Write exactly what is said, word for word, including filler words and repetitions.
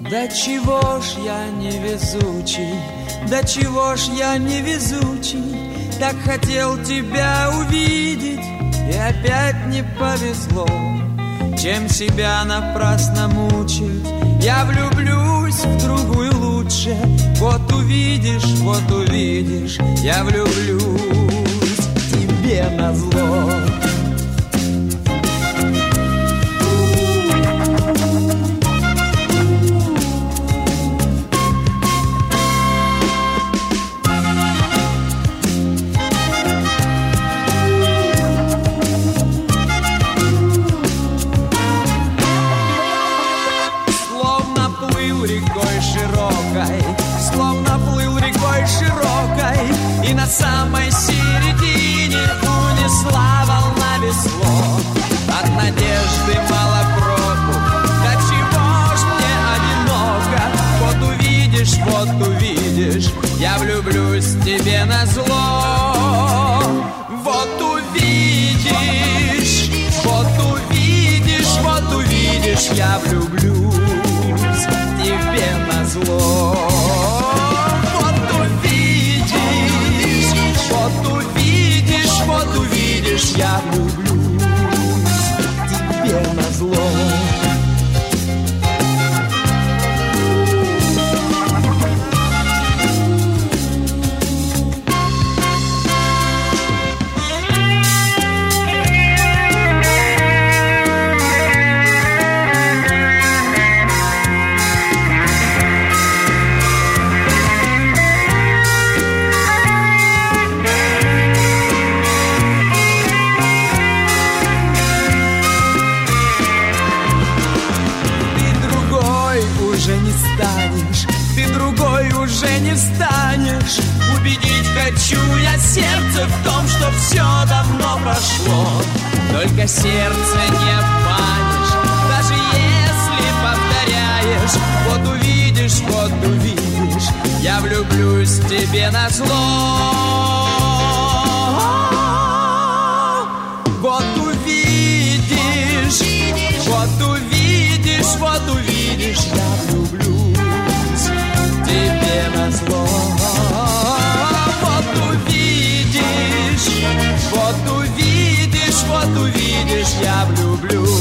Да чего ж я невезучий, да чего ж я невезучий, так хотел тебя увидеть, и опять не повезло. Чем себя напрасно мучить, я влюблюсь в другую лучше. Вот увидишь, вот увидишь, я влюблюсь тебе назло. Словно плыл рекой широкой, и на самой середине унесла волна весло. От надежды мало проку, да чего ж мне одиноко. Вот увидишь, вот увидишь, я влюблюсь тебе назло. Вот увидишь, вот увидишь, вот увидишь, я влюблюсь тебе назло. Вот увидишь, вот увидишь, вот увидишь, я влюблюсь тебе назло. Уже не встанешь. Убедить хочу я сердце в том, что все давно прошло. Только сердце не обманешь, даже если повторяешь. Вот увидишь, вот увидишь, я влюблюсь тебе назло. Вот увидишь, вот увидишь, вот увидишь, я влюблюсь тебе назло. Вот увидишь, вот увидишь, вот увидишь, я влюблюсь